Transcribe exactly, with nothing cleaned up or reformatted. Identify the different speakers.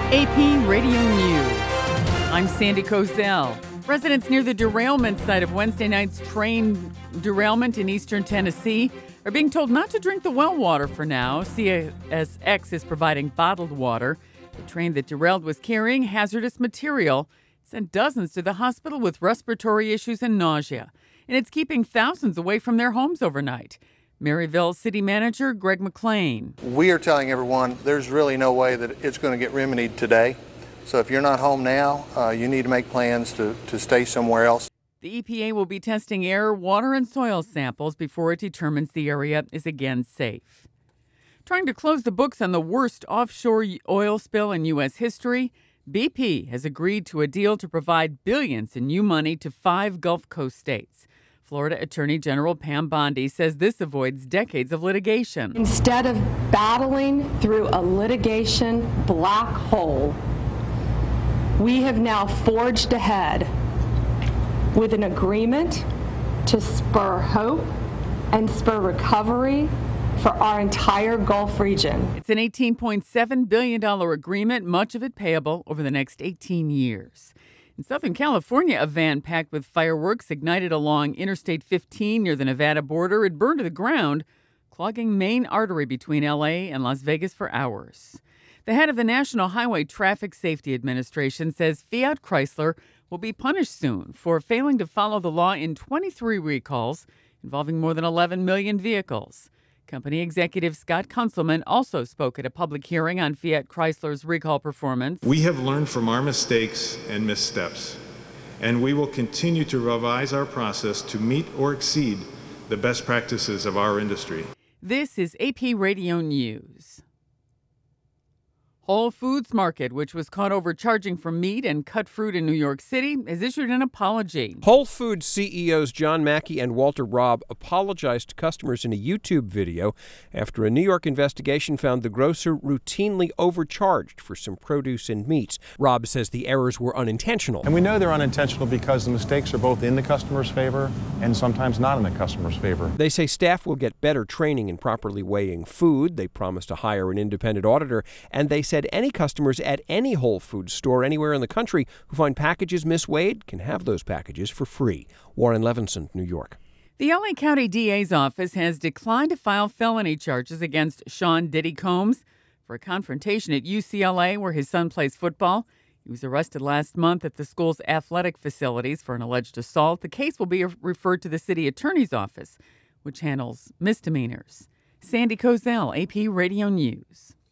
Speaker 1: A P Radio News. I'm Sandy Kozel. Residents near the derailment site of Wednesday night's train derailment in eastern Tennessee are being told not to drink the well water for now. C S X is providing bottled water. The train that derailed was carrying hazardous material. It sent dozens to the hospital with respiratory issues and nausea. And it's keeping thousands away from their homes overnight. Maryville City Manager Greg McLean.
Speaker 2: We are telling everyone there's really no way that it's going to get remedied today. So if you're not home now, uh, you need to make plans to, to stay somewhere else.
Speaker 1: The E P A will be testing air, water, and soil samples before it determines the area is again safe. Trying to close the books on the worst offshore oil spill in U S history, B P has agreed to a deal to provide billions in new money to five Gulf Coast states. Florida Attorney General Pam Bondi says this avoids decades of litigation.
Speaker 3: Instead of battling through a litigation black hole, we have now forged ahead with an agreement to spur hope and spur recovery for our entire Gulf region.
Speaker 1: It's an eighteen point seven billion dollars agreement, much of it payable over the next eighteen years. In Southern California, a van packed with fireworks ignited along Interstate fifteen near the Nevada border. It burned to the ground, clogging main artery between L A and Las Vegas for hours. The head of the National Highway Traffic Safety Administration says Fiat Chrysler will be punished soon for failing to follow the law in twenty-three recalls involving more than eleven million vehicles. Company executive Scott Kunselman also spoke at a public hearing on Fiat Chrysler's recall performance.
Speaker 4: We have learned from our mistakes and missteps, and we will continue to revise our process to meet or exceed the best practices of our industry.
Speaker 1: This is A P Radio News. Whole Foods Market, which was caught overcharging for meat and cut fruit in New York City, has issued an apology.
Speaker 5: Whole Foods C E Os John Mackey and Walter Robb apologized to customers in a YouTube video after a New York investigation found the grocer routinely overcharged for some produce and meats. Robb says the errors were unintentional.
Speaker 6: And we know they're unintentional because the mistakes are both in the customer's favor and sometimes not in the customer's favor.
Speaker 5: They say staff will get better training in properly weighing food. They promise to hire an independent auditor, and they say said any customers at any Whole Foods store anywhere in the country who find packages misweighed can have those packages for free. Warren Levinson, New York.
Speaker 1: The L A County D A's office has declined to file felony charges against Sean Diddy Combs for a confrontation at U C L A where his son plays football. He was arrested last month at the school's athletic facilities for an alleged assault. The case will be referred to the city attorney's office, which handles misdemeanors. Sandy Kozel, A P Radio News.